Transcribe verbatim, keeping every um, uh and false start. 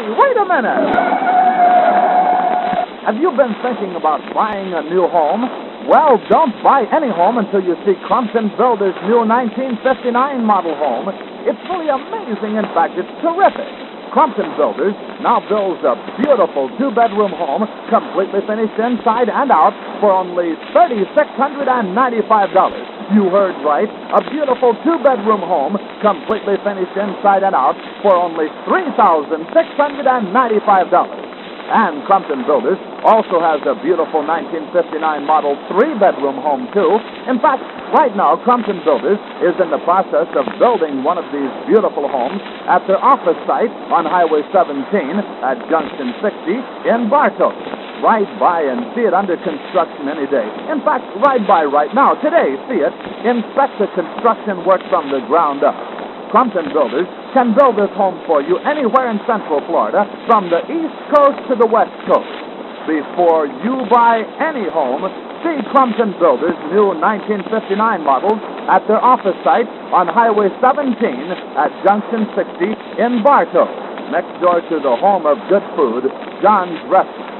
wait a minute! Have you been thinking about buying a new home? Well, don't buy any home until you see Crumpton Builders' new nineteen fifty-nine model home. It's really amazing. In fact, it's terrific. Crumpton Builders now builds a beautiful two-bedroom home, completely finished inside and out, for only three thousand six hundred ninety-five dollars. You heard right. A beautiful two-bedroom home, completely finished inside and out, for only three thousand six hundred ninety-five dollars. And Crumpton Builders also has a beautiful nineteen fifty-nine model three-bedroom home, too. In fact, right now, Crumpton Builders is in the process of building one of these beautiful homes at their office site on Highway seventeen at Junction sixty in Bartow. Ride by and see it under construction any day. In fact, ride by right now, today, see it. Inspect the construction work from the ground up. Crumpton Builders can build this home for you anywhere in Central Florida, from the East Coast to the West Coast. Before you buy any home, see Crumpton Builders' new nineteen fifty-nine models at their office site on Highway seventeen at Junction sixty in Bartow, next door to the home of good food, John's Restaurant.